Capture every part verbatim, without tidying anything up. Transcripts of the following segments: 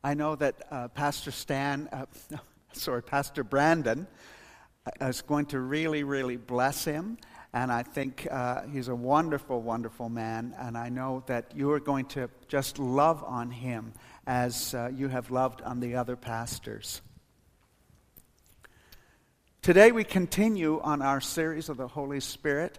I know that uh, Pastor Stan, uh, sorry, Pastor Brandon is going to really, really bless him. And I think uh, he's a wonderful, wonderful man. And I know that you are going to just love on him as uh, you have loved on the other pastors. Today we continue on our series of the Holy Spirit.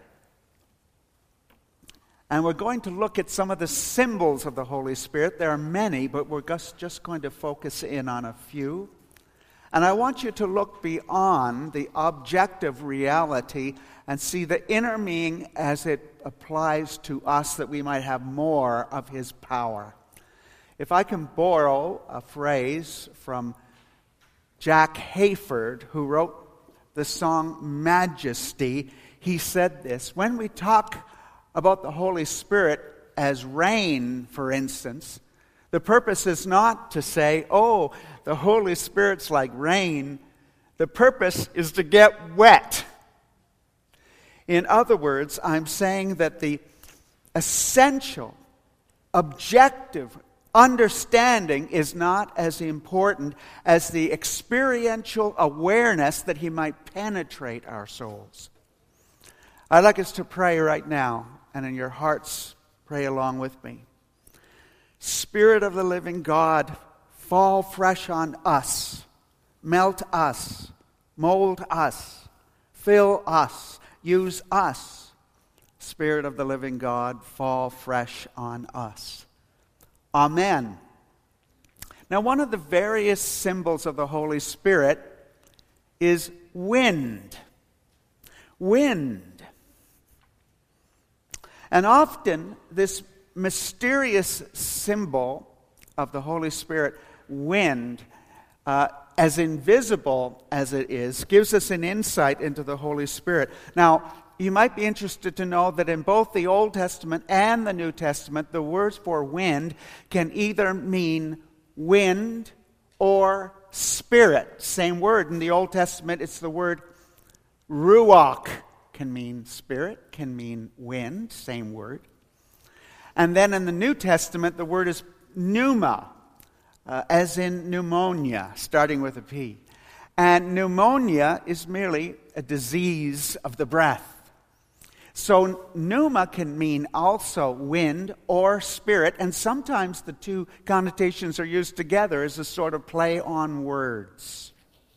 And we're going to look at some of the symbols of the Holy Spirit. There are many, but we're just, just going to focus in on a few. And I want you to look beyond the objective reality and see the inner meaning as it applies to us, that we might have more of His power. If I can borrow a phrase from Jack Hayford, who wrote the song Majesty, he said this: when we talk about the Holy Spirit as rain, for instance, the purpose is not to say, oh, the Holy Spirit's like rain. The purpose is to get wet. In other words, I'm saying that the essential, objective understanding is not as important as the experiential awareness that He might penetrate our souls. I'd like us to pray right now, and in your hearts, pray along with me. Spirit of the living God, fall fresh on us, melt us, mold us, fill us, use us. Spirit of the living God, fall fresh on us. Amen. Now, one of the various symbols of the Holy Spirit is wind. Wind. And often this mysterious symbol of the Holy Spirit, wind, uh, as invisible as it is, gives us an insight into the Holy Spirit. Now, you might be interested to know that in both the Old Testament and the New Testament, the words for wind can either mean wind or spirit. Same word. In the Old Testament, it's the word ruach. Can mean spirit, can mean wind, same word. And then in the New Testament, the word is pneuma, uh, as in pneumonia, starting with a P. And pneumonia is merely a disease of the breath. So pneuma can mean also wind or spirit, and sometimes the two connotations are used together as a sort of play on words.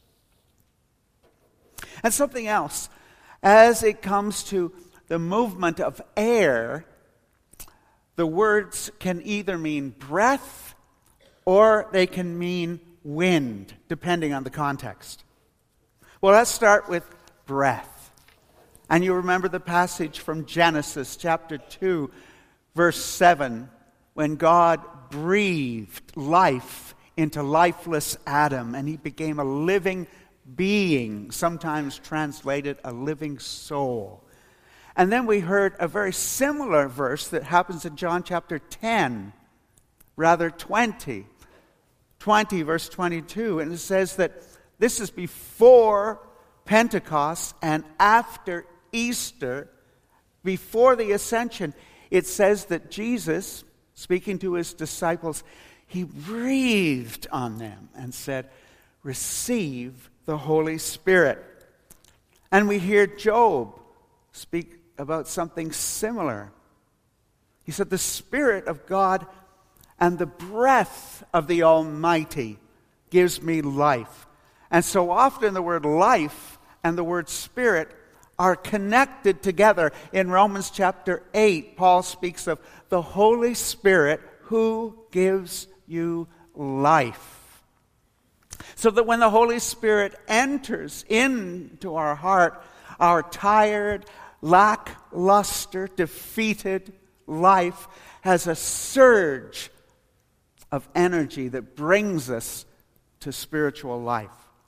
And something else. As it comes to the movement of air, the words can either mean breath or they can mean wind, depending on the context. Well, let's start with breath. And you remember the passage from Genesis chapter two, verse seven, when God breathed life into lifeless Adam, and he became a living being, sometimes translated a living soul. And then we heard a very similar verse that happens in John chapter ten, rather twenty. twenty, verse twenty-two, and it says that this is before Pentecost and after Easter, before the ascension. It says that Jesus, speaking to his disciples, he breathed on them and said, receive the Holy Spirit. And we hear Job speak about something similar. He said, the Spirit of God and the breath of the Almighty gives me life. And so often the word life and the word spirit are connected together. In Romans chapter eight, Paul speaks of the Holy Spirit who gives you life. So that when the Holy Spirit enters into our heart, our tired, lackluster, defeated life has a surge of energy that brings us to spiritual life.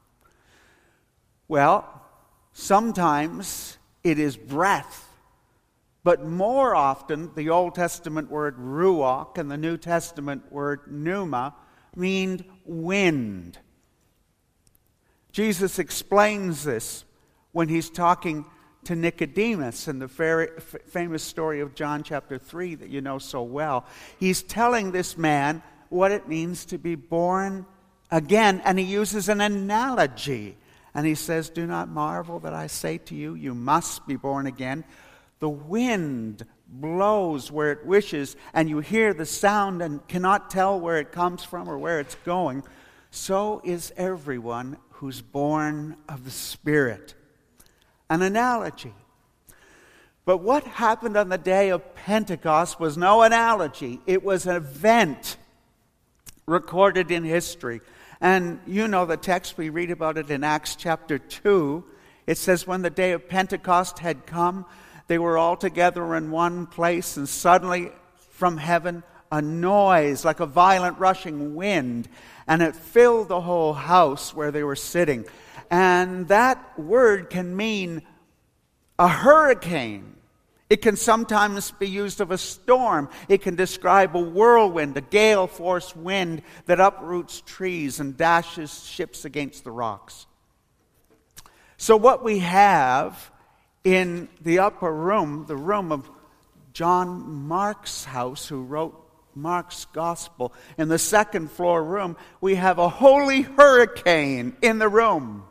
Well, sometimes it is breath, but more often the Old Testament word ruach and the New Testament word pneuma mean wind. Jesus explains this when he's talking to Nicodemus in the very famous story of John chapter three that you know so well. He's telling this man what it means to be born again. And he uses an analogy. And he says, do not marvel that I say to you, you must be born again. The wind blows where it wishes, and you hear the sound and cannot tell where it comes from or where it's going. So is everyone who's born of the Spirit. An analogy. But what happened on the day of Pentecost was no analogy. It was an event recorded in history. And you know the text, we read about it in Acts chapter two. It says, when the day of Pentecost had come, they were all together in one place, and suddenly from heaven a noise like a violent rushing wind, and it filled the whole house where they were sitting. And that word can mean a hurricane. It can sometimes be used of a storm. It can describe a whirlwind, a gale-force wind that uproots trees and dashes ships against the rocks. So what we have in the upper room, the room of John Mark's house, who wrote Mark's Gospel, in the second floor room, we have a holy hurricane in the room.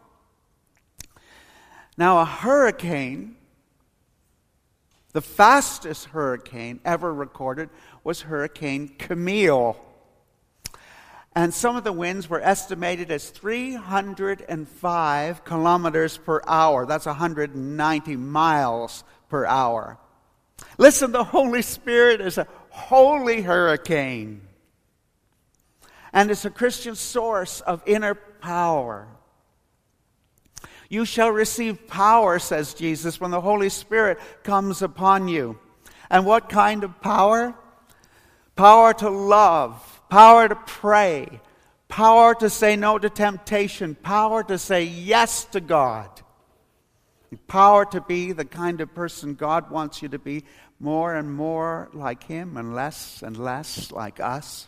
Now, a hurricane, the fastest hurricane ever recorded was Hurricane Camille. And some of the winds were estimated as three hundred five kilometers per hour. That's one hundred ninety miles per hour. Listen, the Holy Spirit is a holy hurricane. And it's a Christian source of inner power. You shall receive power, says Jesus, when the Holy Spirit comes upon you. And what kind of power? Power to love, power to pray, power to say no to temptation, power to say yes to God, power to be the kind of person God wants you to be, more and more like Him and less and less like us.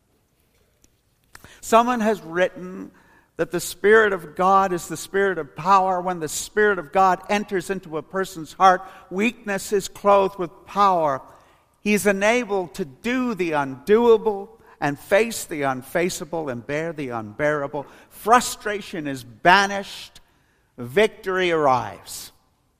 Someone has written that the Spirit of God is the Spirit of power. When the Spirit of God enters into a person's heart, weakness is clothed with power. He's enabled to do the undoable and face the unfaceable and bear the unbearable. Frustration is banished. Victory arrives.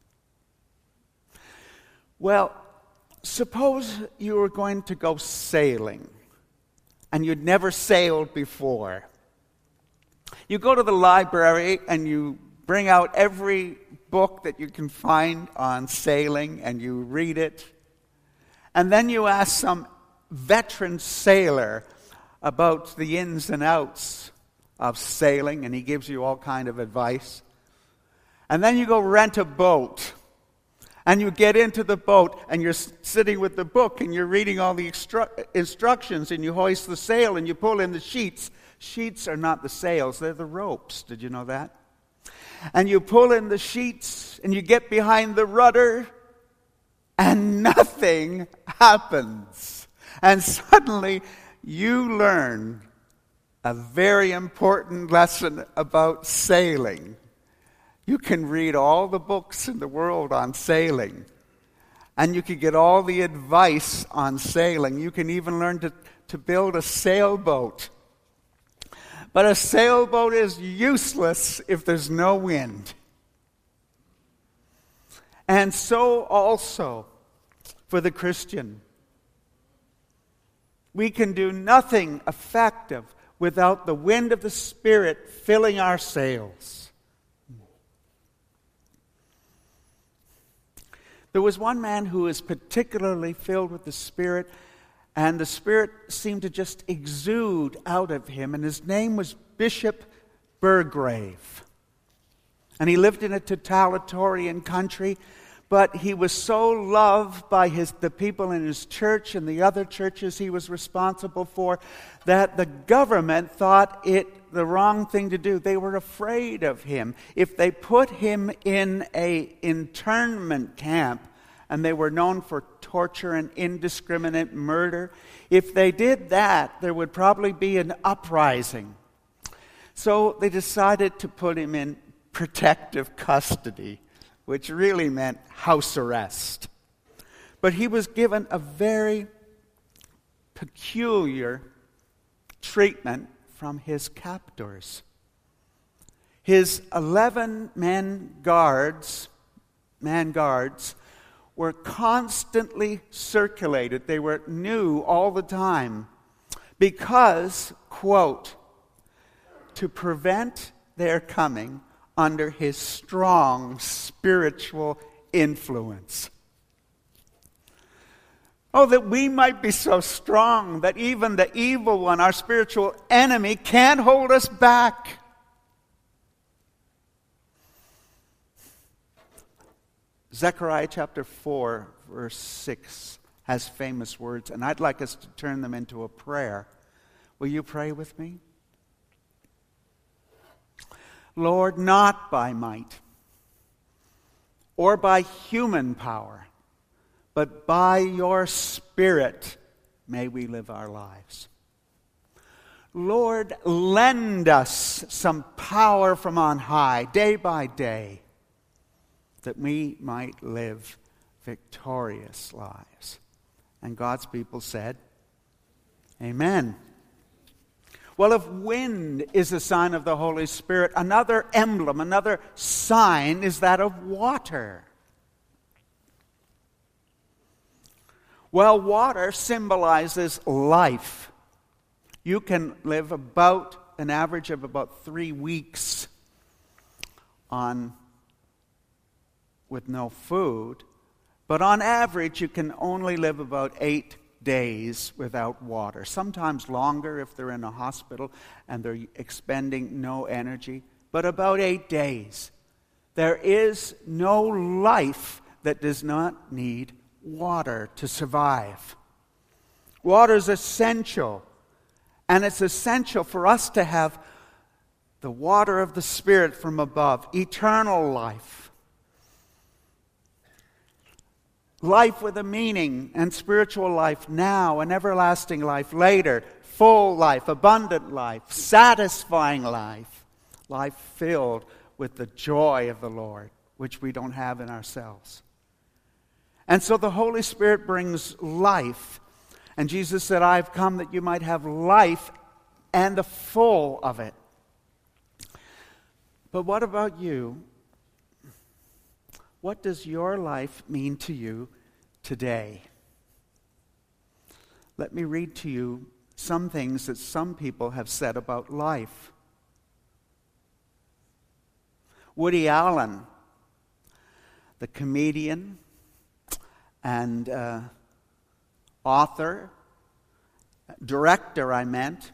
Well, suppose you were going to go sailing and you'd never sailed before. You go to the library and you bring out every book that you can find on sailing and you read it. And then you ask some veteran sailor about the ins and outs of sailing, and he gives you all kind of advice. And then you go rent a boat. And you get into the boat and you're sitting with the book and you're reading all the instru- instructions and you hoist the sail and you pull in the sheets. Sheets are not the sails, they're the ropes. Did you know that? And you pull in the sheets and you get behind the rudder and nothing happens. And suddenly you learn a very important lesson about sailing. You can read all the books in the world on sailing. And you can get all the advice on sailing. You can even learn to, to build a sailboat. But a sailboat is useless if there's no wind. And so also for the Christian. We can do nothing effective without the wind of the Spirit filling our sails. There was one man who was particularly filled with the Spirit, and the Spirit seemed to just exude out of him, and his name was Bishop Burgrave. And he lived in a totalitarian country, but he was so loved by his, the people in his church and the other churches he was responsible for that the government thought it the wrong thing to do. They were afraid of him. If they put him in a internment camp, and they were known for torture and indiscriminate murder, if they did that, there would probably be an uprising. So they decided to put him in protective custody, which really meant house arrest. But he was given a very peculiar treatment from his captors. His eleven men guards, man guards, were constantly circulated. They were new all the time because, quote, to prevent their coming under his strong spiritual influence. Oh, that we might be so strong that even the evil one, our spiritual enemy, can't hold us back. Zechariah chapter four, verse six has famous words, and I'd like us to turn them into a prayer. Will you pray with me? Lord, not by might or by human power, but by your Spirit may we live our lives. Lord, lend us some power from on high, day by day, that we might live victorious lives. And God's people said, Amen. Well, if wind is a sign of the Holy Spirit, another emblem, another sign is that of water. Well, water symbolizes life. You can live about an average of about three weeks on with no food, but on average you can only live about eight days without water. Sometimes longer if they're in a hospital and they're expending no energy, but about eight days. There is no life that does not need water to survive. Water is essential, and it's essential for us to have the water of the Spirit from above, eternal life. Life with a meaning, and spiritual life now, and everlasting life later, full life, abundant life, satisfying life, life filled with the joy of the Lord, which we don't have in ourselves. And so the Holy Spirit brings life. And Jesus said, I've come that you might have life and the full of it. But what about you? What does your life mean to you today? Let me read to you some things that some people have said about life. Woody Allen, the comedian and uh, author, director, I meant,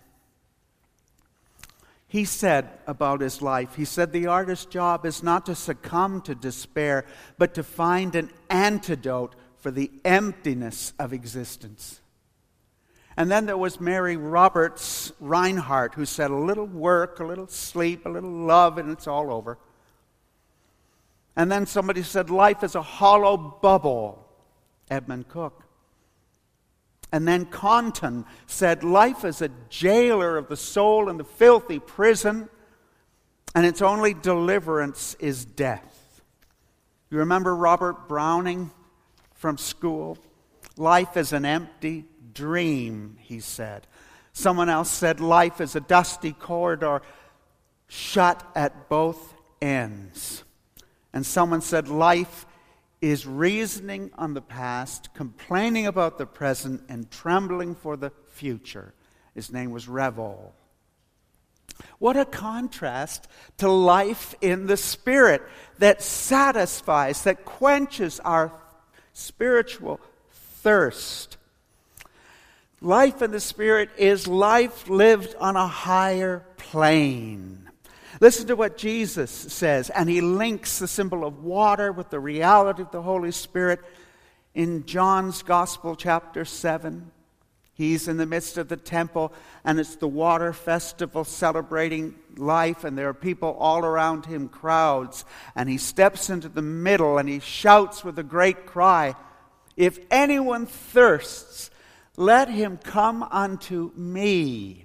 he said about his life, he said, the artist's job is not to succumb to despair, but to find an antidote for the emptiness of existence. And then there was Mary Roberts Reinhardt, who said, a little work, a little sleep, a little love, and it's all over. And then somebody said, life is a hollow bubble, Edmund Cook. And then Compton said, life is a jailer of the soul in the filthy prison, and its only deliverance is death. You remember Robert Browning from school? Life is an empty dream, he said. Someone else said, life is a dusty corridor shut at both ends. And someone said, life is reasoning on the past, complaining about the present, and trembling for the future. His name was Revel. What a contrast to life in the Spirit that satisfies, that quenches our spiritual thirst. Life in the Spirit is life lived on a higher plane. Listen to what Jesus says, and he links the symbol of water with the reality of the Holy Spirit in John's Gospel, chapter seven. He's in the midst of the temple, and it's the water festival celebrating life, and there are people all around him, crowds. And he steps into the middle, and he shouts with a great cry, if anyone thirsts, let him come unto me.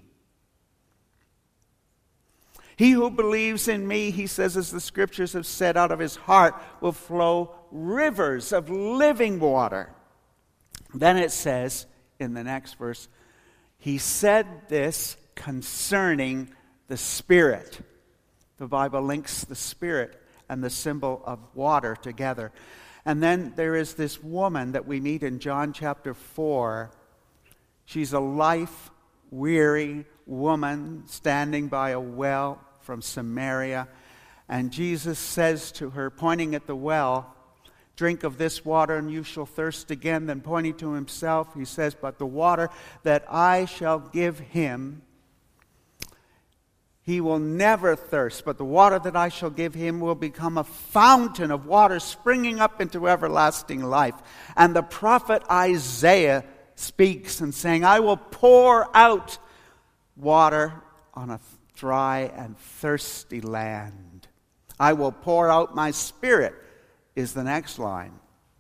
He who believes in me, he says, as the scriptures have said, out of his heart will flow rivers of living water. Then it says in the next verse, he said this concerning the Spirit. The Bible links the Spirit and the symbol of water together. And then there is this woman that we meet in John chapter four. She's a life-weary woman standing by a well from Samaria. And Jesus says to her, pointing at the well, "Drink of this water and you shall thirst again." Then pointing to himself, he says, "But the water that I shall give him, he will never thirst, but the water that I shall give him will become a fountain of water springing up into everlasting life." And the prophet Isaiah speaks and saying, "I will pour out water on a dry and thirsty land. I will pour out my Spirit," is the next line.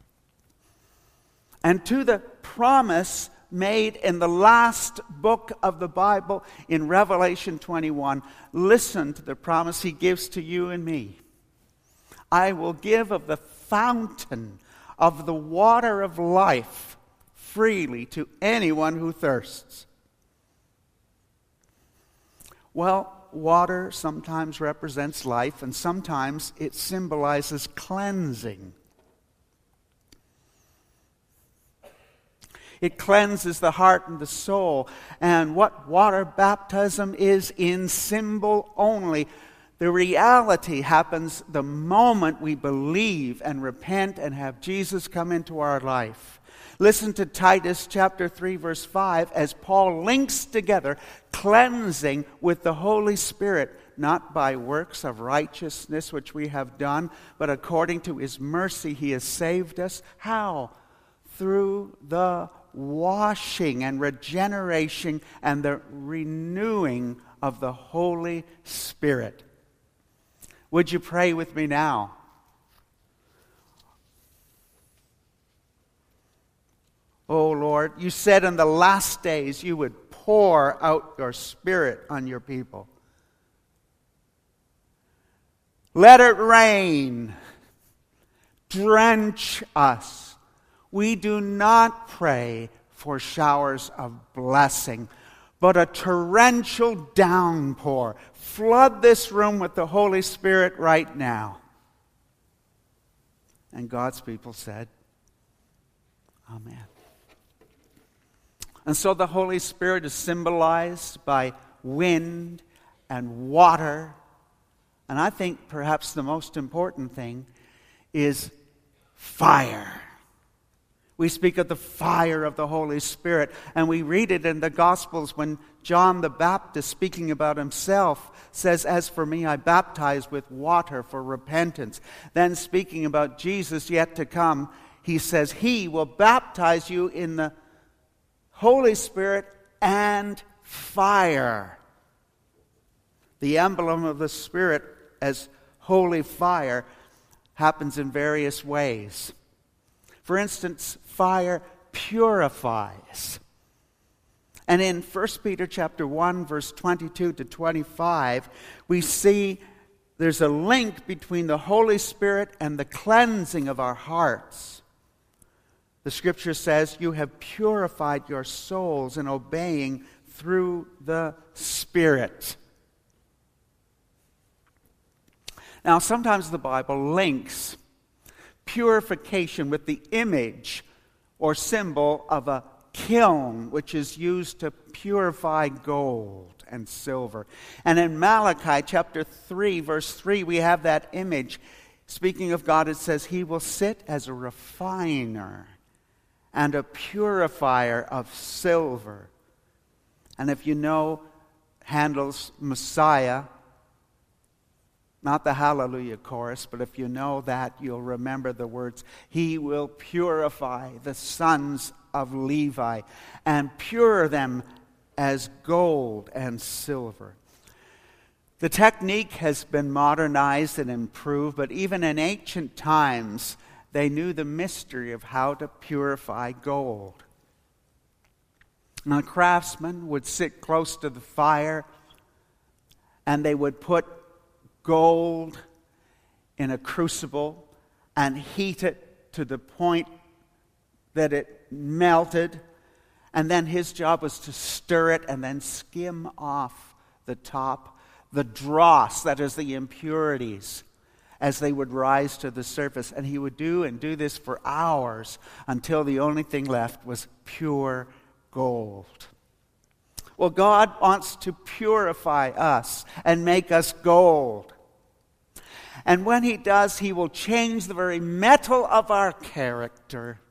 And to the promise made in the last book of the Bible, in Revelation twenty-one, listen to the promise he gives to you and me. "I will give of the fountain of the water of life freely to anyone who thirsts." Well, water sometimes represents life, and sometimes it symbolizes cleansing. It cleanses the heart and the soul. And what water baptism is in symbol only. The reality happens the moment we believe and repent and have Jesus come into our life. Listen to Titus chapter three, verse five, as Paul links together cleansing with the Holy Spirit, not by works of righteousness which we have done, but according to his mercy he has saved us. How? Through the washing and regeneration and the renewing of the Holy Spirit. Would you pray with me now? Oh Lord, you said in the last days you would pour out your Spirit on your people. Let it rain. Drench us. We do not pray for showers of blessing, but a torrential downpour. Flood this room with the Holy Spirit right now. And God's people said, Amen. And so the Holy Spirit is symbolized by wind and water. And I think perhaps the most important thing is fire. We speak of the fire of the Holy Spirit, and we read it in the Gospels when John the Baptist, speaking about himself, says, "As for me, I baptize with water for repentance." Then speaking about Jesus yet to come, he says, "He will baptize you in the Holy Spirit and fire." The emblem of the Spirit as holy fire happens in various ways. For instance, fire purifies. And in First Peter chapter one, verse twenty-two to twenty-five, we see there's a link between the Holy Spirit and the cleansing of our hearts. The Scripture says, "You have purified your souls in obeying through the Spirit." Now, sometimes the Bible links purification with the image or symbol of a kiln, which is used to purify gold and silver. And in Malachi chapter three, verse three, we have that image. Speaking of God, it says, "He will sit as a refiner and a purifier of silver." And if you know Handel's Messiah, not the Hallelujah chorus, but if you know that, you'll remember the words, "He will purify the sons of Levi and pure them as gold and silver." The technique has been modernized and improved, but even in ancient times, they knew the mystery of how to purify gold. And a craftsman would sit close to the fire, and they would put gold in a crucible and heat it to the point that it melted, And then his job was to stir it and then skim off the top, the dross, that is the impurities, as they would rise to the surface. And he would do and do this for hours until the only thing left was pure gold. Well, God wants to purify us and make us gold. And when he does, he will change the very metal of our character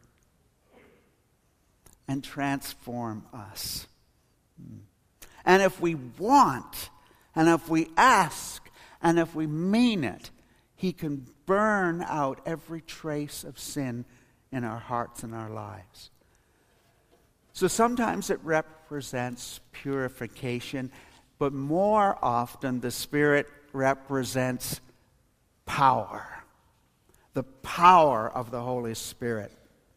and transform us. And if we want, and if we ask, and if we mean it, he can burn out every trace of sin in our hearts and our lives. So sometimes it represents purification, but more often the Spirit represents power. The power of the Holy Spirit.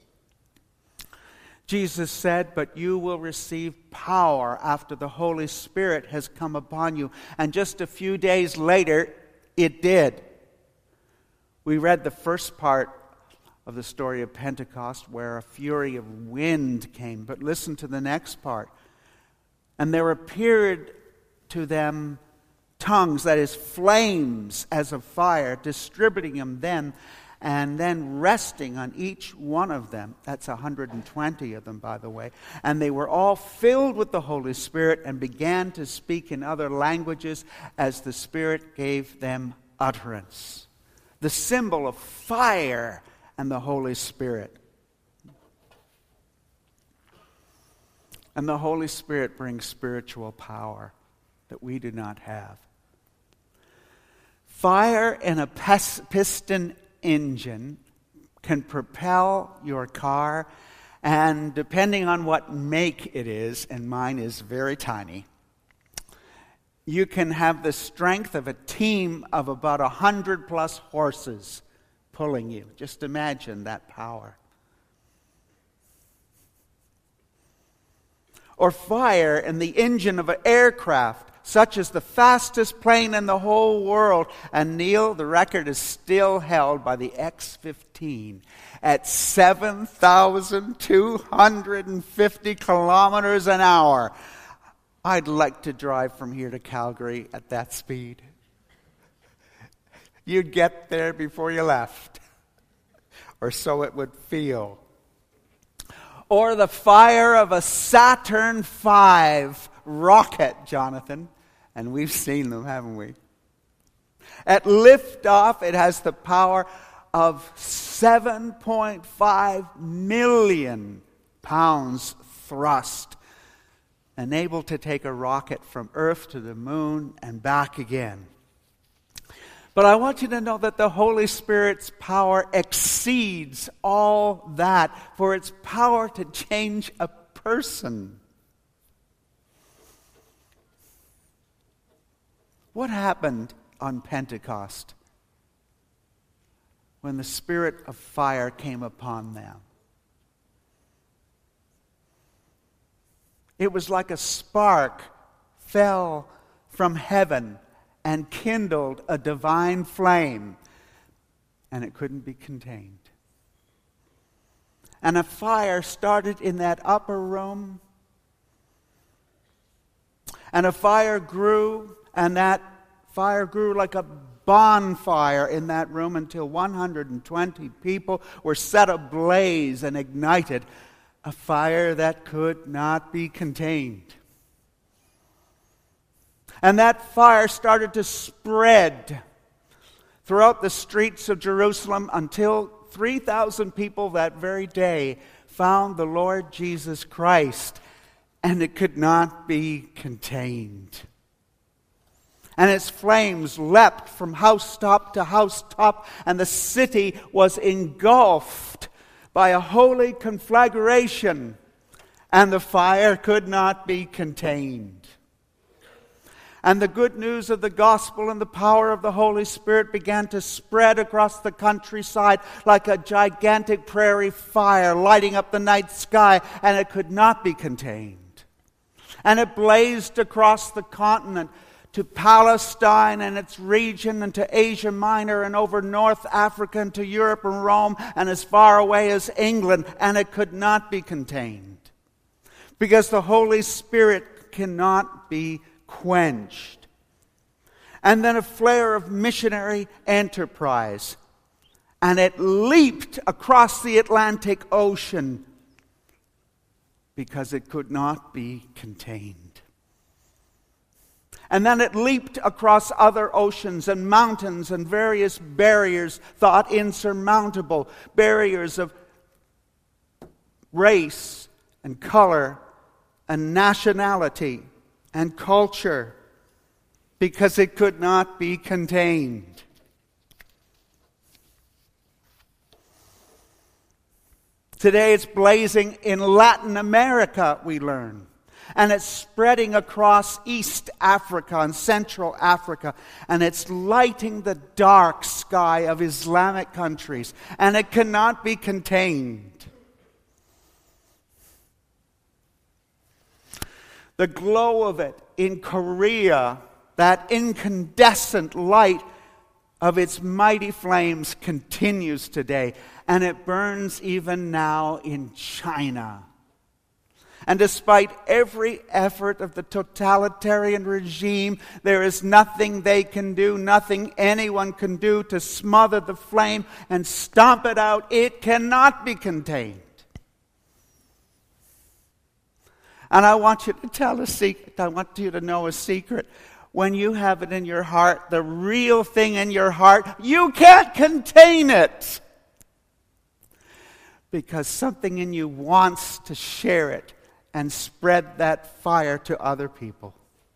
Jesus said, "But you will receive power after the Holy Spirit has come upon you." And just a few days later, it did. We read the first part of the story of Pentecost where a fury of wind came. But listen to the next part. "And there appeared to them tongues," that is, flames as of fire, distributing them then, and then resting on each one of them. That's one hundred twenty of them, by the way. "And they were all filled with the Holy Spirit and began to speak in other languages as the Spirit gave them utterance." The symbol of fire and the Holy Spirit. And the Holy Spirit brings spiritual power that we do not have. Fire in a piston engine can propel your car, and depending on what make it is, and mine is very tiny, you can have the strength of a team of about a hundred plus horses pulling you. Just imagine that power. Or fire in the engine of an aircraft, such as the fastest plane in the whole world. And Neil, the record is still held by the X fifteen at seven thousand two hundred fifty kilometers an hour. I'd like to drive from here to Calgary at that speed. You'd get there before you left, or so it would feel. Or the fire of a Saturn five rocket, Jonathan. And we've seen them, haven't we? At liftoff, it has the power of seven point five million pounds thrust, and able to take a rocket from Earth to the moon and back again. But I want you to know that the Holy Spirit's power exceeds all that, for its power to change a person. What happened on Pentecost when the Spirit of fire came upon them? It was like a spark fell from heaven and kindled a divine flame, and it couldn't be contained. And a fire started in that upper room, and a fire grew, and that fire grew like a bonfire in that room until one hundred twenty people were set ablaze and ignited, a fire that could not be contained. And that fire started to spread throughout the streets of Jerusalem until three thousand people that very day found the Lord Jesus Christ, and it could not be contained. And its flames leapt from housetop to housetop, and the city was engulfed by a holy conflagration, and the fire could not be contained. And the good news of the gospel and the power of the Holy Spirit began to spread across the countryside like a gigantic prairie fire lighting up the night sky, and it could not be contained. And it blazed across the continent to Palestine and its region, and to Asia Minor, and over North Africa, and to Europe and Rome, and as far away as England, and it could not be contained. because the Holy Spirit cannot be quenched. And then a flare of missionary enterprise, and it leaped across the Atlantic Ocean because it could not be contained. And then it leaped across other oceans and mountains and various barriers thought insurmountable, barriers of race and color and nationality and culture, because it could not be contained. Today it's blazing in Latin America, we learn. And it's spreading across East Africa and Central Africa. And it's lighting the dark sky of Islamic countries. And it cannot be contained. The glow of it in Korea, that incandescent light of its mighty flames, continues today. And it burns even now in China. And despite every effort of the totalitarian regime, there is nothing they can do, nothing anyone can do to smother the flame and stomp it out. It cannot be contained. And I want you to tell a secret. I want you to know a secret. When you have it in your heart, the real thing in your heart, you can't contain it. Because something in you wants to share it and spread that fire to other people.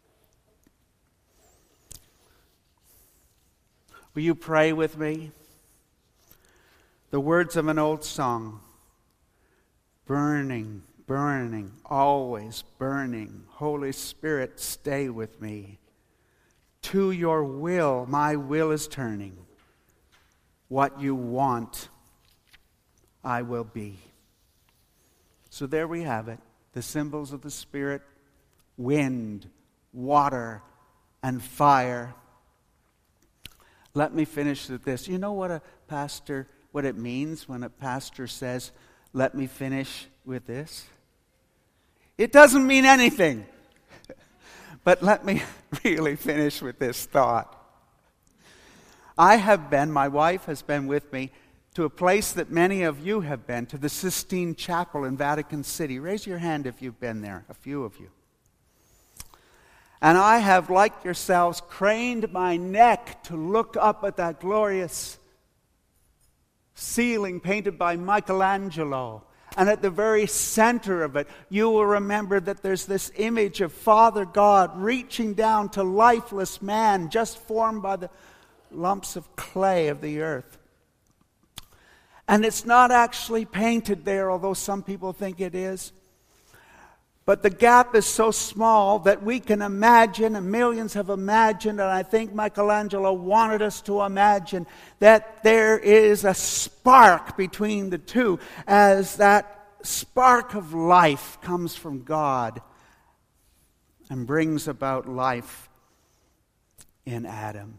Will you pray with me? The words of an old song. Burning, burning, always burning. Holy Spirit, stay with me. To your will, my will is turning. What you want, I will be. So there we have it. The symbols of the Spirit: wind, water, and fire. Let me finish with this. You know what a pastor, what it means when a pastor says, "Let me finish with this"? It doesn't mean anything. But let me really finish with this thought. I have been, my wife has been with me, to a place that many of you have been, to the Sistine Chapel in Vatican City. Raise your hand if you've been there, a few of you. And I have, like yourselves, craned my neck to look up at that glorious ceiling painted by Michelangelo. And at the very center of it, you will remember that there's this image of Father God reaching down to lifeless man, just formed by the lumps of clay of the earth. And it's not actually painted there, although some people think it is. But the gap is so small that we can imagine, and millions have imagined, and I think Michelangelo wanted us to imagine, that there is a spark between the two, as that spark of life comes from God and brings about life in Adam.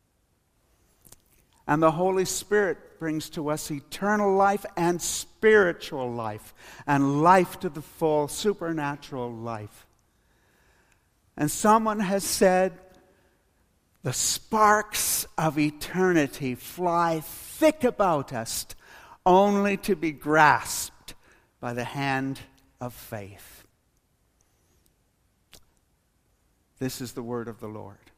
And the Holy Spirit brings to us eternal life and spiritual life, and life to the full, supernatural life. And someone has said, the sparks of eternity fly thick about us, only to be grasped by the hand of faith. This is the word of the Lord.